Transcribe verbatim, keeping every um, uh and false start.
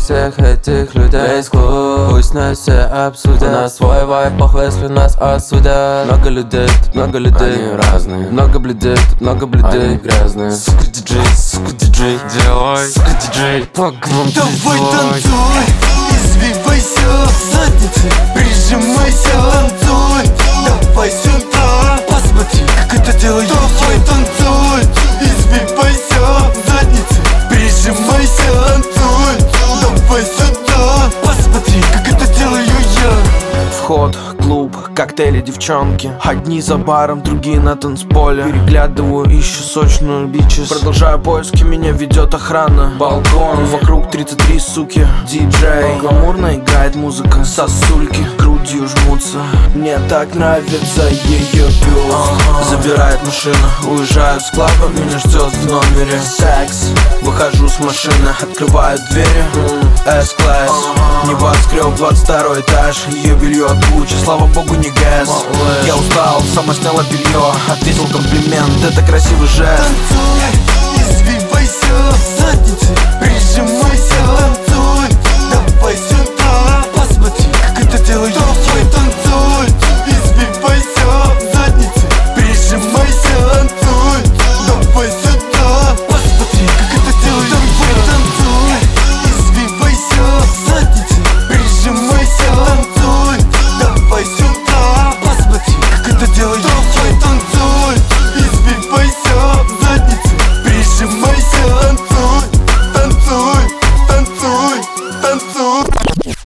всех этих людей. Весь клуб, пусть нас все обсудят. У нас свой вайб, похуй, если нас осудят. Много людей, тут много людей, они разные. много блюдей, тут много блюдей, они грязные. Сука диджей, сука диджей, делай, сука диджей, погнал. Давай танцуй, извивайся, задницей прижимайся. Танцуй, давай сюда, посмотри, как это делаю. Давай танцуй, извивайся, задницей прижимайся. Танцуй, давай сюда, посмотри, как это делаю я. Вход, клуб, коктейли, девчонки. Одни за баром, другие на танцполе. Переглядываю, ищу сочную бичес. Продолжаю поиски, меня ведет охрана. Балкон, вокруг тридцать три суки. Диджей, гламурно играет музыка. Сосульки грудью жмутся. Мне так нравится ее бюст. Забирает машину, уезжаю с клаба. Меня ждет в номере секс. Выхожу с машины, открываю двери. С-класс, небоскреб, двадцать второй этаж. Ее белье от Гуччи, слава богу, не гэс. Я устал, сама сняла белье, ответил комплимент, это красивый жест. Танцуй, извивайся, задницей